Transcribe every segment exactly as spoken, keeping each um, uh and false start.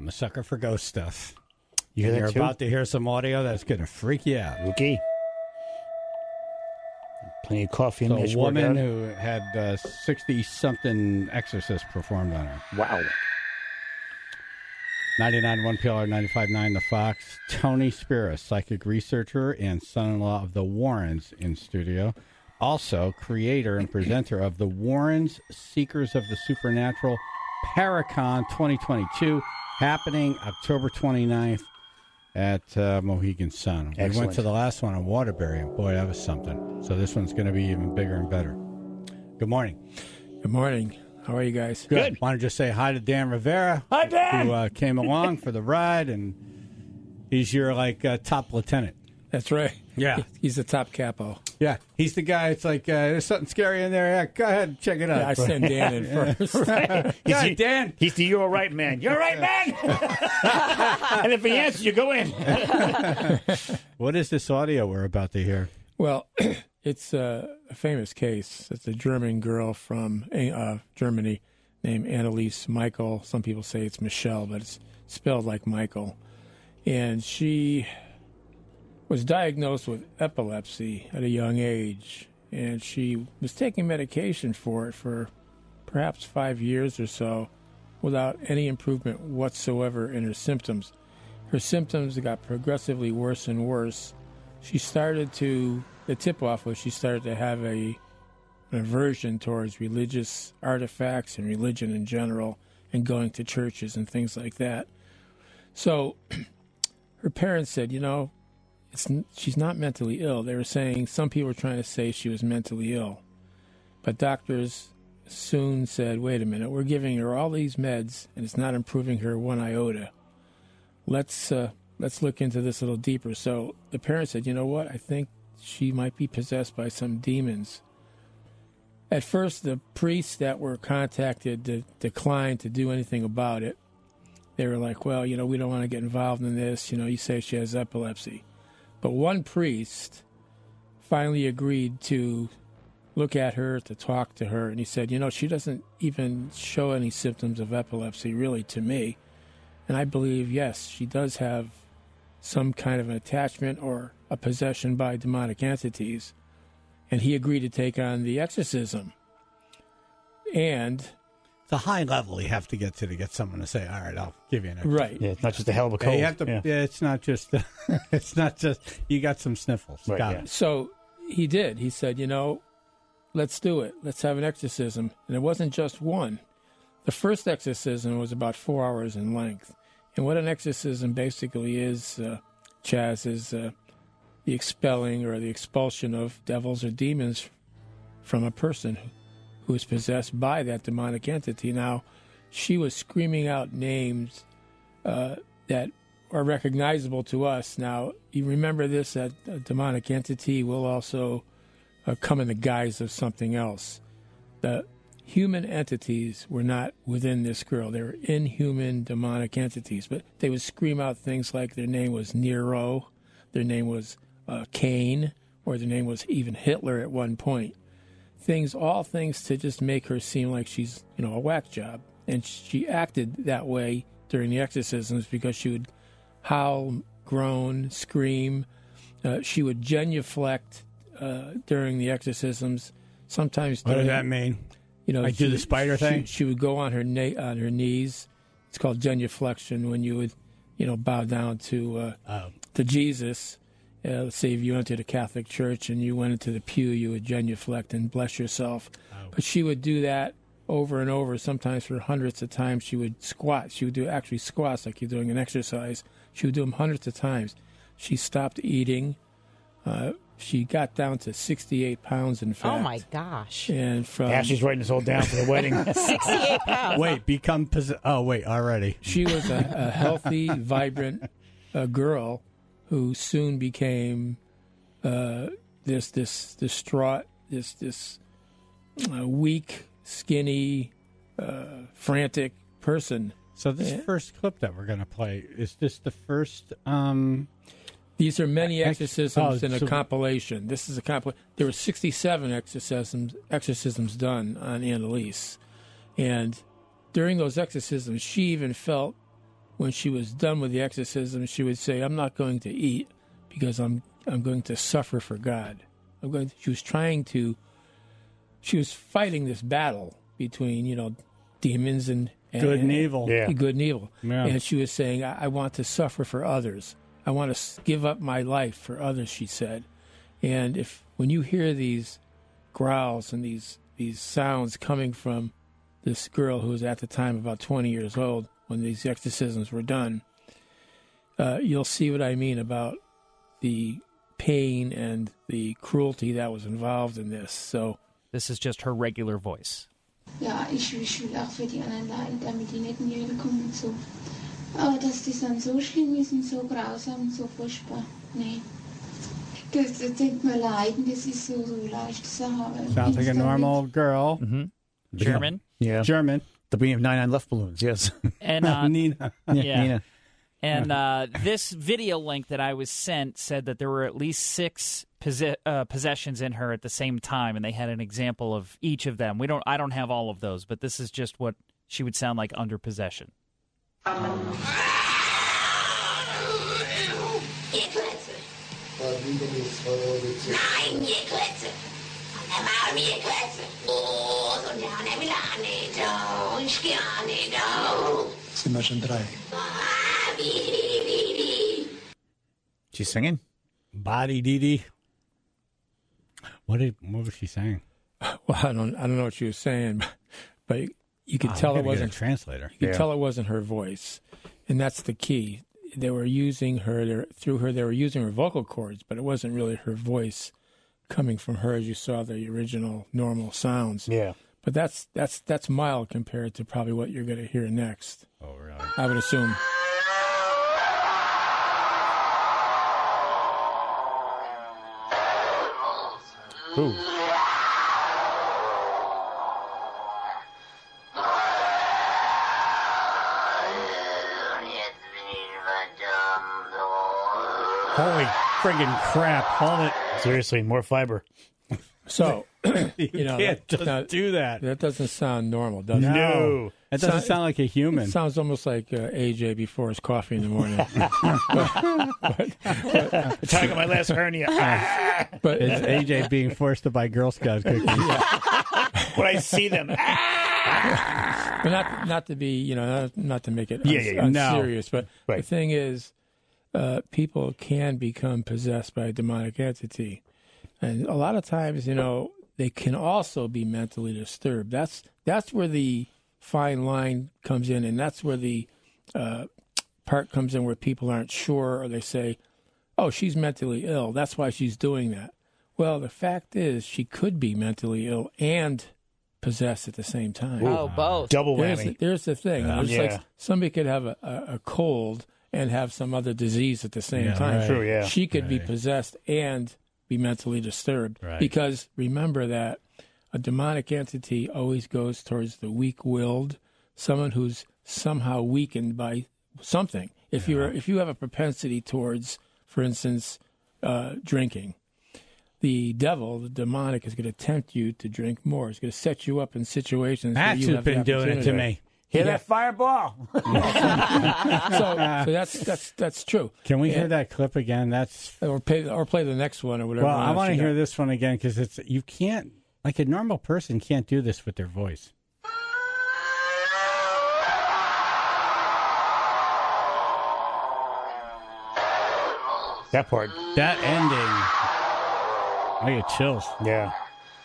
I'm a sucker for ghost stuff. You hear that You're too? about to hear some audio that's going to freak you out. Okay. Plenty of coffee in So this a woman workout. who had uh, sixty-something exorcists performed on her. Wow. ninety-nine point one P L R, ninety-five point nine The Fox. Tony Spira, psychic researcher and son-in-law of the Warrens in studio. Also, creator and presenter of the Warrens Seekers of the Supernatural Paracon twenty twenty-two, happening October twenty-ninth at uh, Mohegan Sun. We Excellent. went to the last one in Waterbury, and boy, that was something. So this one's going to be even bigger and better. Good morning. Good morning. How are you guys? Good. Want to just say hi to Dan Rivera. Hi, Dan. Who uh, came along for the ride, and he's your, like, uh, top lieutenant. That's right. Yeah. He's the top capo. Yeah, he's the guy. It's like, uh, there's something scary in there. Yeah, go ahead and check it out. Yeah, I send Dan in first. Go ahead, Dan. He's the you're right man. You're right man. And if he answers, you go in. What is this audio we're about to hear? Well, it's uh, a famous case. It's a German girl from uh, Germany named Anneliese Michael. Some people say it's Michelle, but it's spelled like Michael. And she was diagnosed with epilepsy at a young age. And she was taking medication for it for perhaps five years or so without any improvement whatsoever in her symptoms. Her symptoms got progressively worse and worse. She started to, the tip-off was she started to have a, an aversion towards religious artifacts and religion in general and going to churches and things like that. So her parents said, you know, it's, she's not mentally ill. They were saying, some people were trying to say she was mentally ill. But doctors soon said, wait a minute, we're giving her all these meds and it's not improving her one iota. Let's uh, let's look into this a little deeper. So the parents said, you know what, I think she might be possessed by some demons. At first, the priests that were contacted de- declined to do anything about it. They were like, well, you know, we don't want to get involved in this. You know, you say she has epilepsy. But one priest finally agreed to look at her, to talk to her, and he said, you know, she doesn't even show any symptoms of epilepsy, really, to me. And I believe, yes, she does have some kind of an attachment or a possession by demonic entities. And he agreed to take on the exorcism. And It's a high level you have to get to to get someone to say, all right, I'll give you an extra. right. Yeah, it's not just a hell of a Yeah, cold. you have to, Yeah. yeah, it's not just, it's not just, you got some sniffles. Right, got yeah. it. So he did. He said, you know, let's do it. Let's have an exorcism. And it wasn't just one. The first exorcism was about four hours in length. And what an exorcism basically is, uh, Chaz, is uh, the expelling or the expulsion of devils or demons from a person who is possessed by that demonic entity. Now, she was screaming out names uh, that are recognizable to us. Now, you remember this, that a demonic entity will also uh, come in the guise of something else. The human entities were not within this girl. They were inhuman demonic entities, but they would scream out things like their name was Nero, their name was uh, Cain, or their name was even Hitler at one point. Things, all things to just make her seem like she's, you know, a whack job. And she acted that way during the exorcisms because she would howl, groan, scream. Uh, she would genuflect uh, during the exorcisms. Sometimes, What does during, that mean? you know, Like do she- the spider she- thing? She would go on her na- on her knees. It's called genuflection when you would, you know, bow down to uh, Oh. to Jesus. Uh, let's say if you went to the Catholic Church and you went into the pew, you would genuflect and bless yourself. Oh. But she would do that over and over, sometimes for hundreds of times. She would squat. She would do actually squats like you're doing an exercise. She would do them hundreds of times. She stopped eating. Uh, she got down to sixty-eight pounds, in fact. Oh, my gosh. And from Ashley's writing this all down for the wedding. sixty-eight pounds. Wait, become, possess- oh, wait, already. she was a, a healthy, vibrant uh, girl who soon became uh, this this distraught, this this uh, weak, skinny, uh, frantic person. So this Yeah. first clip that we're going to play, is this the first, um, These are many Ex- exorcisms oh, in a so- compilation. This is a compil. There were sixty-seven exorcisms exorcisms done on Anneliese, and during those exorcisms, she even felt when she was done with the exorcism, she would say, "I'm not going to eat because I'm I'm going to suffer for God." I'm going. To, she was trying to. She was fighting this battle between, you know, demons and, and Good and evil. Yeah. good and evil. Yeah. And she was saying, I, I want to suffer for others. I want to s- give up my life for others, she said. And if when you hear these growls and these these sounds coming from this girl who was at the time about twenty years old when these exorcisms were done, uh, you'll see what I mean about the pain and the cruelty that was involved in this. So This is just her regular voice. Ja, ich, ich will auch für die anderen leiden, damit die nicht in die Hölle kommen und so. Aber dass die dann so schlimm ist und so grausam und so furchtbar, nee. Das, das denkt man leiden, das ist so, so leicht zu sagen. Sounds like a normal girl. German. Yeah. German. The being of ninety-nine left balloons, yes. And uh, Nina. yeah. Nina. And uh, this video link that I was sent said that there were at least six posse- uh, possessions in her at the same time, and they had an example of each of them. We don't. I don't have all of those, but this is just what she would sound like under possession. Nein, je kletse. Er war mir kletse. Oh, so down every line, down, schiane, down. Sind wir schon drei? Ah, wie, wie, wie, wie. She's singing? Body dee dee. What did? What was she saying? well, I don't I don't know what she was saying, but you could Oh, tell we it gotta get a wasn't translator. You could Yeah. tell it wasn't her voice, and that's the key. They were using her they were- through her. They were using her vocal cords, but it wasn't really her voice coming from her as you saw the original normal sounds. Yeah. But that's that's that's mild compared to probably what you're going to hear next. Oh, really? I would assume. Ooh. Holy friggin' crap. Hold it. Seriously, more fiber. So you know Can't just now, do that. that doesn't sound normal, does it? No. That doesn't So- sound like a human. It sounds almost like uh, A J before his coffee in the morning. Talking about my last hernia. But It's A J being forced to buy Girl Scout cookies. When I see them. But not not to be, you know, not, not to make it Yeah, uns- yeah, yeah. No. unserious, but the Right. thing is, uh, people can become possessed by a demonic entity. And a lot of times, you know, they can also be mentally disturbed. That's that's where the fine line comes in, and that's where the uh, part comes in where people aren't sure, or they say, oh, she's mentally ill. That's why she's doing that. Well, the fact is, she could be mentally ill and possessed at the same time. Oh, both. Double There's the, whammy. there's the thing. It's Yeah. like somebody could have a, a, a cold and have some other disease at the same Yeah, time. right. True, yeah. She could be Right. possessed and be mentally disturbed. Right. Because remember that a demonic entity always goes towards the weak-willed, someone who's somehow weakened by something. If you're if you have a propensity towards, for instance, uh, drinking, the devil, the demonic, is going to tempt you to drink more. It's going to set you up in situations where That's you who's have the been doing it to opportunity. me. Hear that fireball? So, so that's that's that's true. Can we hear Yeah. that clip again? That's Or play or play the next one or whatever. well. I else want to you hear got. this one again because it's you can't like a normal person can't do this with their voice. That part. That ending, I get chills. Yeah.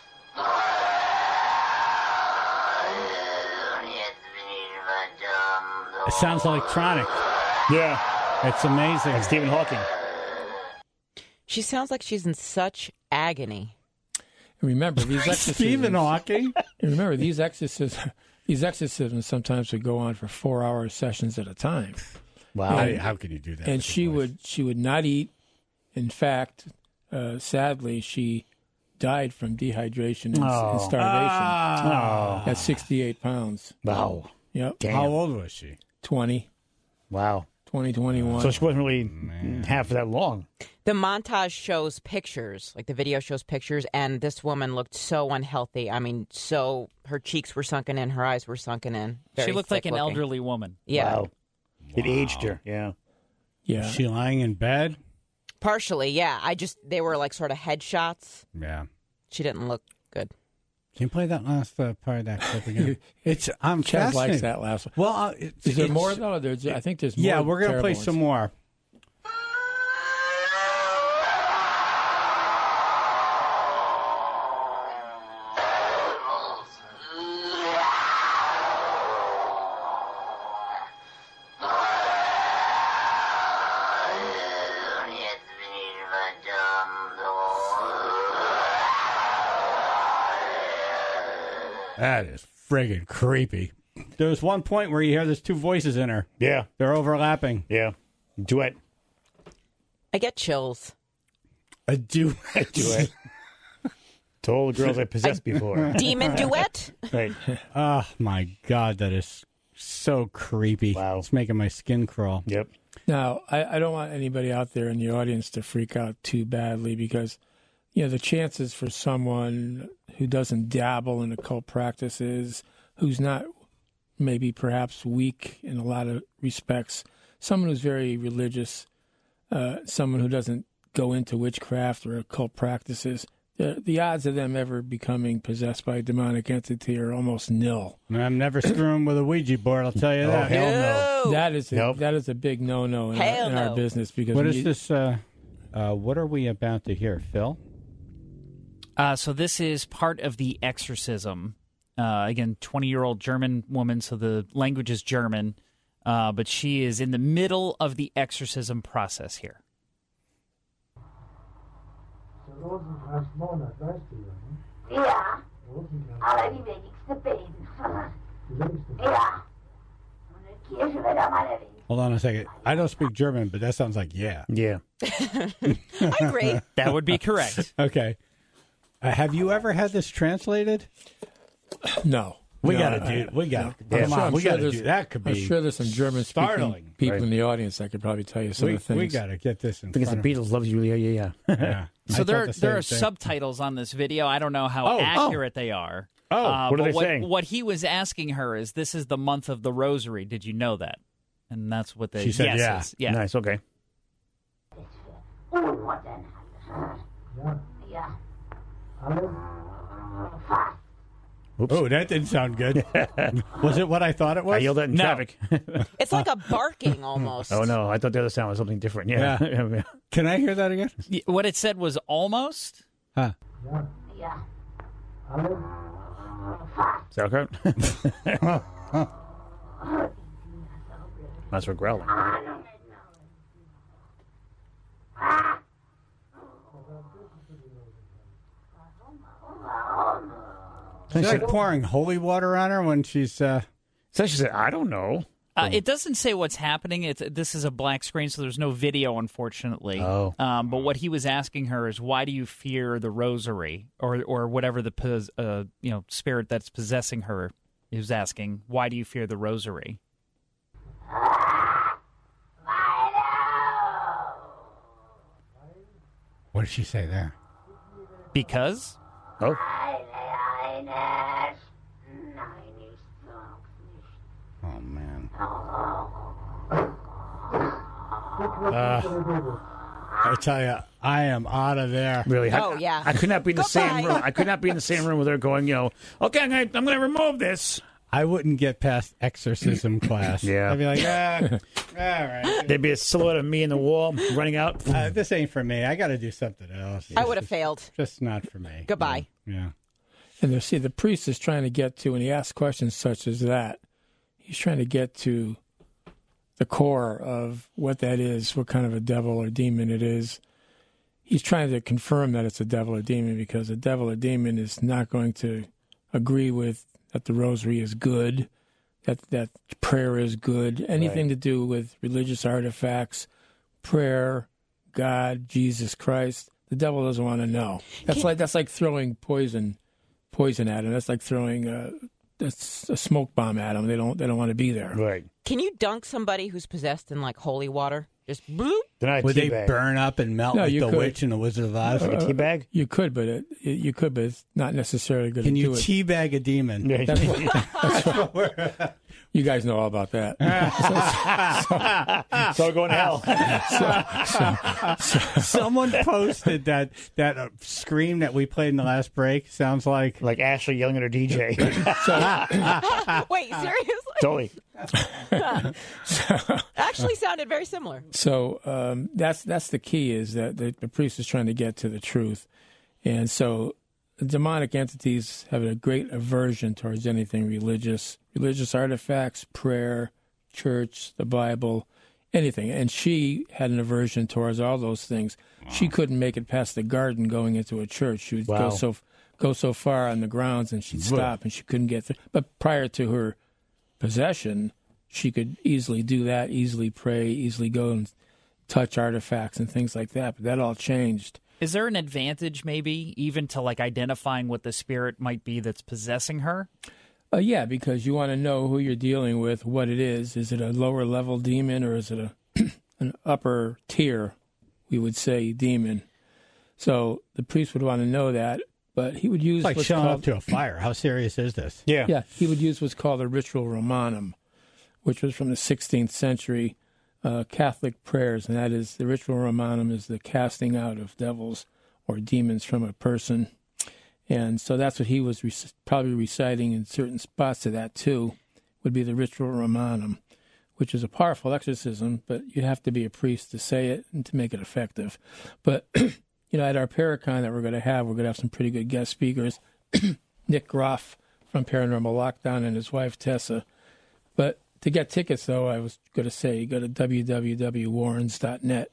It sounds electronic. Yeah. It's amazing. Like Stephen Hawking. She sounds like she's in such agony. And remember these exorcisms. Stephen Hawking. and remember these exorcisms. These exorcisms sometimes would go on for four-hour sessions at a time. Wow. How, how can you do that? And with she your voice? would she would not eat. In fact, uh, sadly, she died from dehydration and, Oh. and starvation Oh. at sixty-eight pounds. Wow. Yep, Damn. How old was she? twenty, Wow. twenty, twenty-one. So she wasn't really half for that long. The montage shows pictures, like the video shows pictures, and this woman looked so unhealthy. I mean, so her cheeks were sunken in, her eyes were sunken in. She Very looked like sick an looking. elderly woman. Yeah. Wow. It aged her. Yeah. Yeah. Is she lying in bed? Partially, yeah. I just they were like sort of headshots. Yeah. She didn't look good. Can you play that last uh, part of that clip again? It's I'm Chaz likes fascinated. that last one. Well, uh, it's, Is there it's- more? No, there's. I think there's more. Yeah, we're gonna play terrible some ones. more. That is friggin' creepy. There's one point where you hear there's two voices in her. Yeah. They're overlapping. Yeah. Duet. I get chills. A duet. Duet. To all the girls I possessed before. Demon duet? Right. Oh, my God. That is so creepy. Wow. It's making my skin crawl. Yep. Now, I, I don't want anybody out there in the audience to freak out too badly because, you know, the chances for someone who doesn't dabble in occult practices, who's not maybe perhaps weak in a lot of respects, someone who's very religious, uh, someone who doesn't go into witchcraft or occult practices, the, the odds of them ever becoming possessed by a demonic entity are almost nil. And I'm never screwing with a Ouija board, I'll tell you Oh, that. hell no. That is a, Nope. that is a big no-no in, Hell our, in our no. business because What when is you- this? Uh, uh, what are we about to hear, Phil? Uh, so this is part of the exorcism. Uh, again, twenty-year-old German woman, so the language is German, uh, but she is in the middle of the exorcism process here. Ja, aber die wenigste beten. Ja. Und die Kirche wird am allerwenigsten. Hold on a second. I don't speak German, but that sounds like yeah. Yeah. I agree. That would be correct. Okay. Uh, have you ever had this translated? No. We No, gotta I- do. We got. I'm Come sure- on, I'm we sure gotta there's- do. That could I'm be. sure there's some German-speaking startling. people Right. in the audience that could probably tell you some We, of the things. we gotta get this in I think it's front the of Beatles loves you. Yeah, yeah, yeah. Yeah. I So thought there, the there are same thing. subtitles on this video. I don't know how Oh, oh. accurate they are. Oh, Uh, what are but they what, saying? What he was asking her is, "This is the month of the Rosary. Did you know that?" And that's what the She said, yes yeah. is. Yeah. Nice. Okay. Unmodern. Ja. Fast. Oops. Oh, that didn't sound good. Was it what I thought it was? I yelled that in No. traffic. It's like a barking almost. Oh no, I thought the other sound was something different. Yeah. Yeah. Can I hear that again? Y- What it said was almost. Huh. Ja. Sauerkraut. That's for growling. Is she like pouring holy water on her when she's? Uh... So she said, "I don't know." Uh, it doesn't say what's happening. It's, this is a black screen, so there's no video, unfortunately. Oh. Um, but what he was asking her is, why do you fear the rosary, or or whatever the pos- uh, you know spirit that's possessing her? He was asking, why do you fear the rosary? What did she say there? Because Oh. Oh man. Uh, I tell you, I am out of there. Really? I, Oh, yeah. I could not be in the same Goodbye. room. I could not be in the same room with her going, you know, okay, I'm going to I'm gonna remove this. I wouldn't get past exorcism class. Yeah. I'd be like, ah, all right. There'd be a silhouette of me in the wall running out. Uh, this ain't for me. I got to do something else. I would have failed. Just not for me. Goodbye. Yeah. And you see, the priest is trying to get to, when he asks questions such as that, he's trying to get to the core of what that is, what kind of a devil or demon it is. He's trying to confirm that it's a devil or demon, because a devil or demon is not going to agree with that the rosary is good, that that prayer is good, anything Right. to do with religious artifacts, prayer, God, Jesus Christ. The devil doesn't want to know. That's like that's like throwing poison poison at him. That's like throwing a, that's a smoke bomb at him. They don't they don't want to be there. Right. Can you dunk somebody who's possessed in like holy water? Just bloop. Then I Would they teabag. burn up and melt No, like you the could. witch in the Wizard of Oz? Like a tea bag? You could, but it, it you could, but it's not necessarily going Can to you do it. teabag a demon? Yeah. That's what, that's what- You guys know all about that. So, so going to hell. so, so, so, Someone posted that that uh, scream that we played in the last break sounds like Like Ashley yelling at her D J. Wait, seriously? Totally. Actually sounded very similar. So um, that's that's the key, is that the, the priest is trying to get to the truth. And so the demonic entities have a great aversion towards anything religious, religious artifacts, prayer, church, the Bible, anything. And she had an aversion towards all those things. Wow. She couldn't make it past the garden going into a church. She would Wow. go so go so far on the grounds and she'd stop and she couldn't get through. But prior to her possession, she could easily do that, easily pray, easily go and touch artifacts and things like that. But that all changed. Is there an advantage, maybe, even to like identifying what the spirit might be that's possessing her? Uh, yeah, because you want to know who you're dealing with, what it is. Is it a lower level demon or is it a an upper tier, we would say, demon? So the priest would want to know that, but he would use It's like what's showing called, up to a fire. How serious is this? Yeah. yeah, he would use what's called a ritual Romanum, which was from the sixteenth century uh, Catholic prayers, and that is the ritual Romanum is the casting out of devils or demons from a person. And so that's what he was rec- probably reciting in certain spots of that, too, would be the ritual Romanum, which is a powerful exorcism, but you have to be a priest to say it and to make it effective. But, you know, at our Paracon that we're going to have, we're going to have some pretty good guest speakers. Nick Groff from Paranormal Lockdown and his wife, Tessa. But to get tickets, though, I was going to say, go to w w w dot warrens dot net,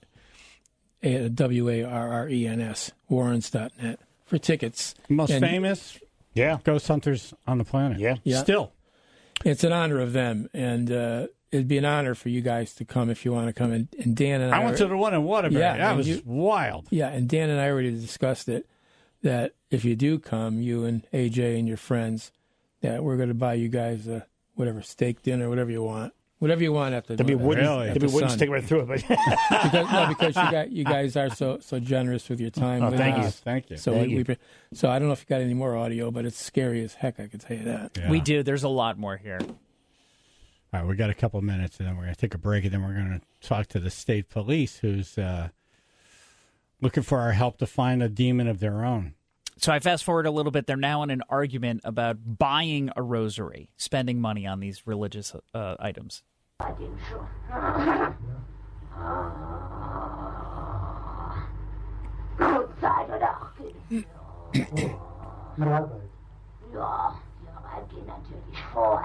W A R R E N S, warrens dot net. For tickets. Most And famous Yeah. ghost hunters on the planet. Yeah. Yeah. Still. It's an honor of them, and uh, it'd be an honor for you guys to come if you want to come. And, and Dan and I, I went to the one in Waterbury. Yeah, that and was you- wild. yeah, and Dan and I already discussed it. That if you do come, you and A J and your friends, that we're going to buy you guys a whatever steak dinner, whatever you want, whatever you want at the. There'd be wooden, Really? there'd be the wooden Sun. stick right through it. But because, no, because you got you guys are so so generous with your time. Oh, with thank us. you. Thank you. So Thank we, you. we so I don't know if you got any more audio, but it's scary as heck. I can tell you that. Yeah. We do. There's a lot more here. All right, we got a couple of minutes, and then we're going to take a break, and then we're going to talk to the state police, who's uh, looking for our help to find a demon of their own. So I fast forward a little bit. They're now in an argument about buying a rosary, spending money on these religious uh, items. Zeit oder auch Kind. Ja, ja, reibt ihn natürlich vor.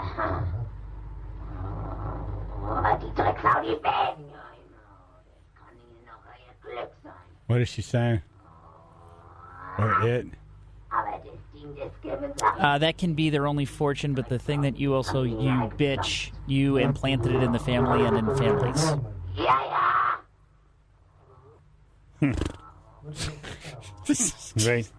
Aber die Drecksau, die Bäden, ja, genau. Das kann ihnen noch ihr Glück sein. What is she saying? Or it? Aber das Ding, das gibt es Uh, that can be their only fortune, but the thing that you also, you bitch, you implanted it in the family and in families. Ja, ja. right.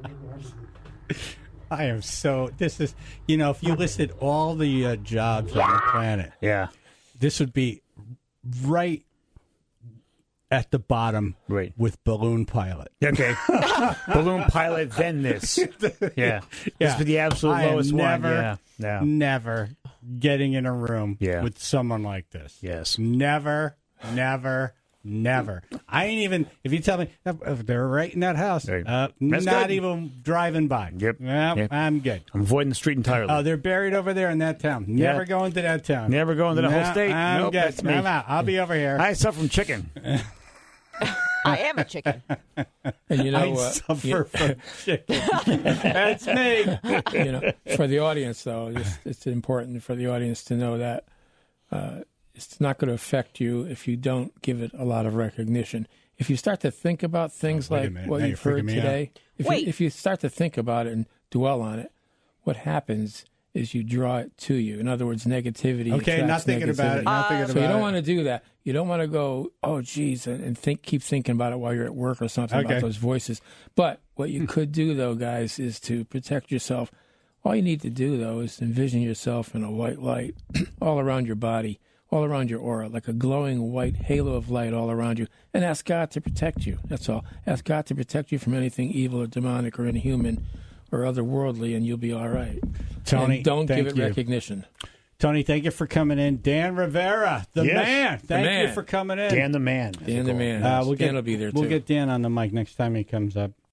I am so. This is, you know, if you listed all the uh, jobs on the planet, Yeah. this would be right at the bottom Right. with balloon pilot. Okay. Balloon pilot, then this. Yeah. This would be the absolute I am lowest never, one. Yeah. Yeah. Never getting in a room Yeah. with someone like this. Yes. Never, never, never. I ain't even, if you tell me if they're right in that house, Right. uh, That's not good. even driving by. Yep. Nope, Yep. I'm good. I'm avoiding the street entirely. Oh, they're buried over there in that town. Never Yeah. going to that town. Never going to the whole No, state. I'm Nope, good. that's me. I'm out. I'll be over here. I suffer from chicken. I am a chicken. And you know, I uh, suffer you- from chicken. That's me. you know, for the audience, though, it's, it's important for the audience to know that uh, it's not going to affect you if you don't give it a lot of recognition. If you start to think about things Oh, wait a like minute. what Now you've you're freaking heard me today, if you, Wait. if you start to think about it and dwell on it, what happens is you draw it to you. In other words, negativity. Okay, not attracts thinking about it. negativity. Not thinking So about you don't it. want to do that. You don't want to go, oh, geez, and, and think, keep thinking about it while you're at work or something Okay. about those voices. But what you could do, though, guys, is to protect yourself. All you need to do, though, is envision yourself in a white light all around your body, all around your aura, like a glowing white halo of light all around you, and ask God to protect you. That's all. Ask God to protect you from anything evil or demonic or inhuman or otherworldly, and you'll be all right. Tony, and don't thank give it you. recognition. Tony, thank you for coming in. Dan Rivera, the Yes, man. the Thank man. you for coming in. Dan the man. Dan the man. Uh, we'll Dan get, will be there, We'll too. get Dan on the mic next time he comes up.